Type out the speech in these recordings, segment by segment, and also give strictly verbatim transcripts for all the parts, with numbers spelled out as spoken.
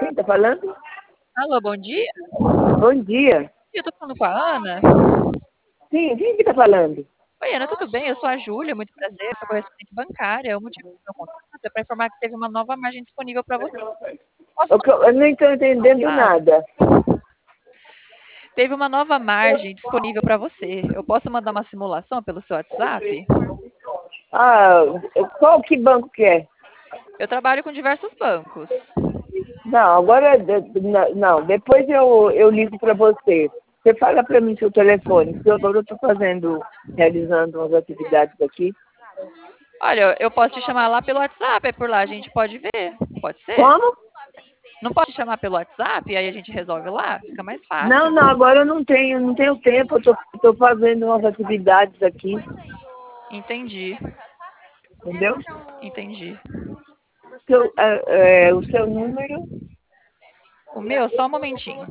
Quem tá falando? Alô, bom dia. Bom dia. Eu tô falando com a Ana. Sim, quem que tá falando? Oi, Ana, tudo bem? Eu sou a Júlia, muito prazer, sou correspondente bancária. O motivo do meu contato é para informar que teve uma nova margem disponível para você. Posso Eu, que- eu não estou entendendo falar? nada. Teve uma nova margem disponível para você. Eu posso mandar uma simulação pelo seu WhatsApp? Ah, qual que banco que é? Eu trabalho com diversos bancos. Não, agora, de- de- não, depois eu, eu ligo para você. Você fala para mim seu telefone, porque agora eu estou fazendo, realizando umas atividades aqui. Olha, eu posso te chamar lá pelo WhatsApp, é por lá a gente pode ver. Pode ser? Como? Não posso te chamar pelo WhatsApp e aí a gente resolve lá? Fica mais Não, fácil. não, agora eu não tenho, não tenho tempo, eu estou fazendo umas atividades aqui, Entendi, entendeu? entendi. Seu, é, é, o seu número, O meu, só um momentinho.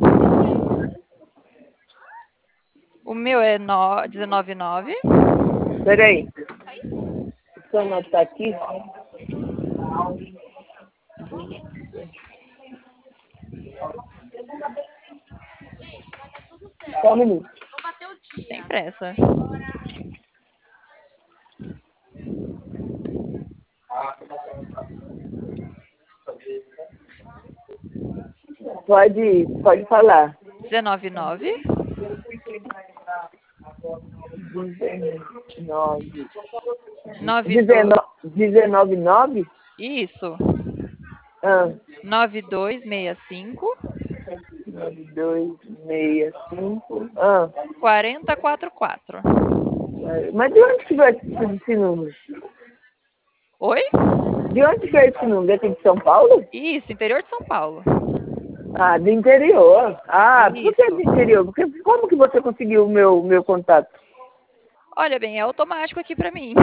O meu é no- dezenove nove. peraí, deixa eu anotar aqui. Só um minuto. Sem pressa. Pode, pode falar. dezenove nove dezenove. nove dois. dezenove, dezenove, nove? Isso. Ah, nove dois seis cinco nove, dois, seis, cinco. Ah, quatro quatro quatro. mas de onde que vai esse esse número? Oi? De onde que é esse número? Daqui de São Paulo? Isso, interior de São Paulo. Ah, do interior. Ah, por que Isso. do interior? Porque, como que você conseguiu o meu, meu contato? Olha bem, é automático aqui pra mim.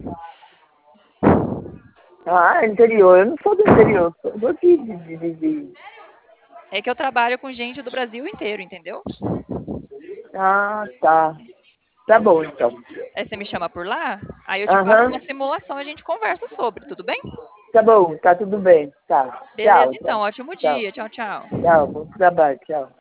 Ah, interior. Eu não sou do interior. Sou daqui de, de, de, de- É que eu trabalho com gente do Brasil inteiro, entendeu? Ah, tá. Tá bom, então. Aí você me chama por lá, aí eu te passo Aham. uma simulação e a gente conversa sobre, tudo bem? Tá bom, tá tudo bem. Tá. Beleza, Tchau, então. então. Ótimo Tchau. dia. Tchau, tchau. Tchau, bom trabalho. Tchau.